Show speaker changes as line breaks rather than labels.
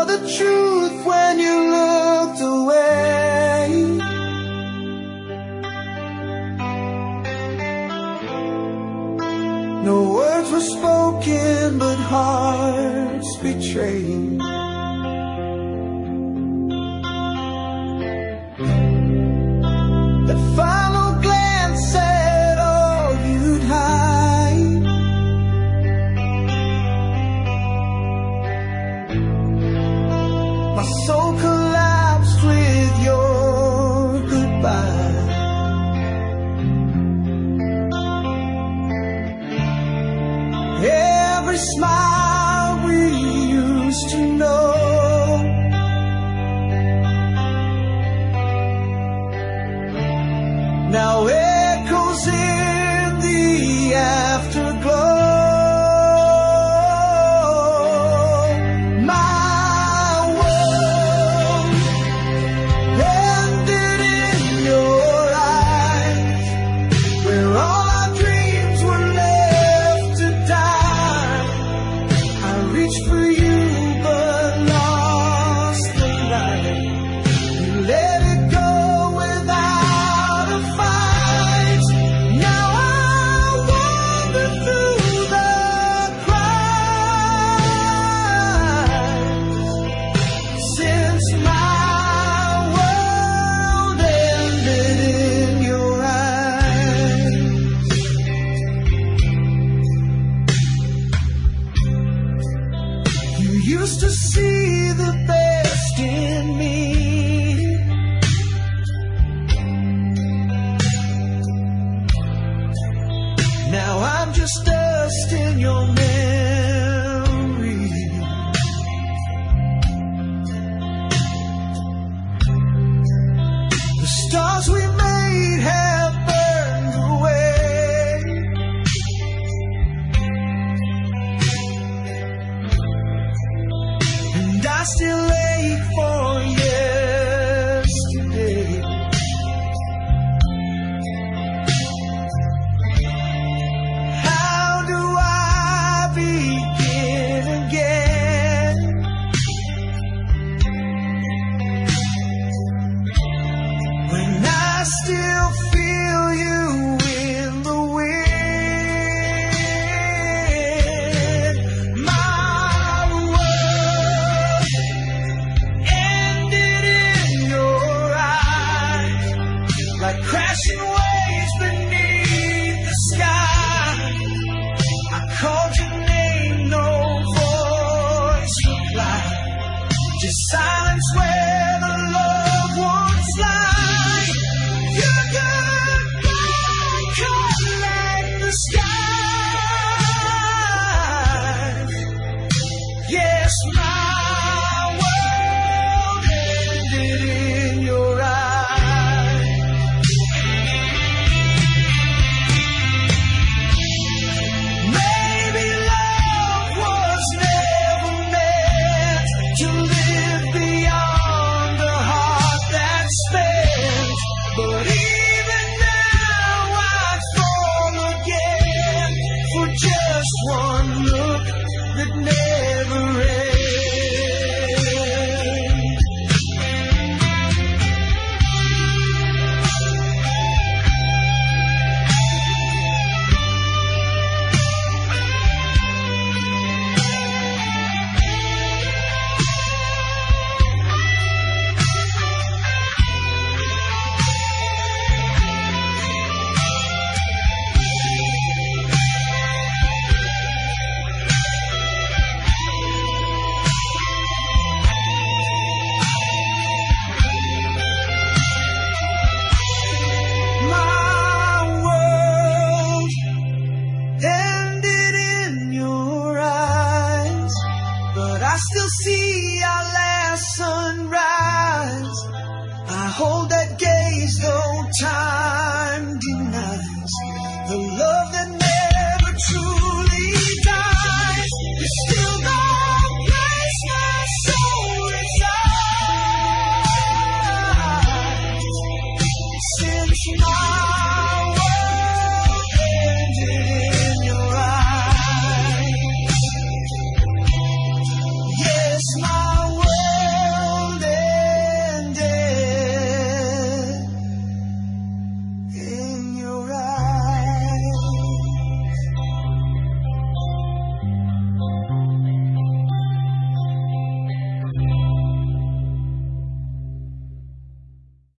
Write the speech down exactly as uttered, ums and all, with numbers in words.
the truth when you looked away. No words were spoken, but hearts betrayed. That final glance said all you'd hide. My soul collapsed with your goodbye. Every smile we used to know, now echoes in the afterglow. My world ended in your eyes, where all our dreams were left to die. I reached for you but lost the night. You let it go without a fight. Now I wander through the crowd, since my world ended in your eyes. You used to see the best in me. Now I'm just dust in your memory. The stars we made have burned away. And I still ache for yesterday. How do I begin again? When I still feel you in the wind. My world ended in your eyes, like crashing waves beneath the sky. I called your name, no voice replied, just silence where the loved ones lie. Your goodbye cut like the sky. Yes, my world ended in your eyes. Maybe love was never meant to live beyond a heart that's spent. But even now I fall again for just one look that never